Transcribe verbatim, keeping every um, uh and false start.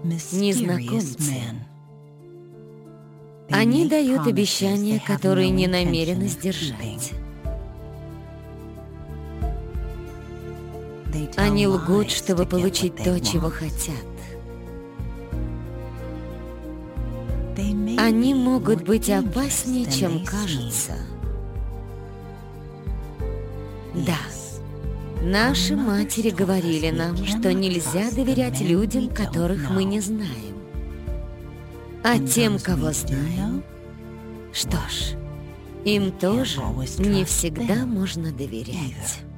незнакомцы. Они дают обещания, которые не намерены сдержать. Они лгут, чтобы получить то, чего хотят. Они могут быть опаснее, чем кажется. Да, наши матери говорили нам, что нельзя доверять людям, которых мы не знаем. А тем, кого знаем, что ж, им тоже не всегда можно доверять.